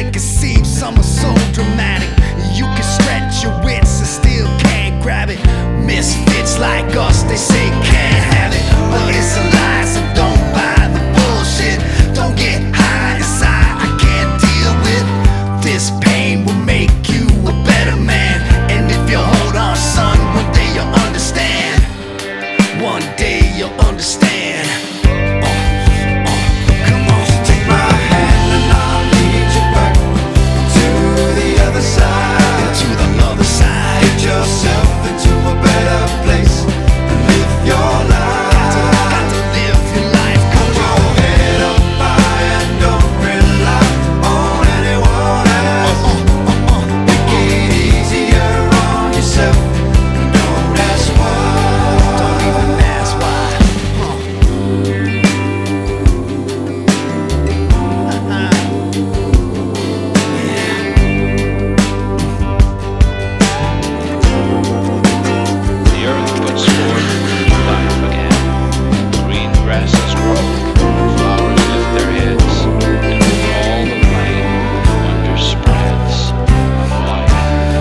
make it seem summer so dramatic. You can stretch your wits and still can't grab it. Misfits like us, they say can't have it, but it's a lie, so don't buy the bullshit. Don't get high inside, I can't deal with this pain. Will make you a better man, and if you hold on, son, one day you'll understand. One day you'll understand. Come on, Take my hand and I'll lead you back to the other side. to the other side. Get yourself into a better place and live your life. Got to live your life. Hold your head up high and don't rely on anyone else. Make it easier on yourself and don't ask why. Don't even ask why. The earth puts forth new life again. Green grasses grow, flowers lift their heads, and over all the plain wonder spreads of life.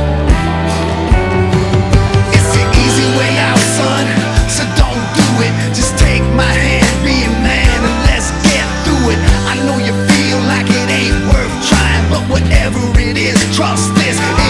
It's the easy way out, son, so don't do it. Just take my hand, be a man, and let's get through it. I know you feel like it ain't worth trying, but whatever it is, trust this.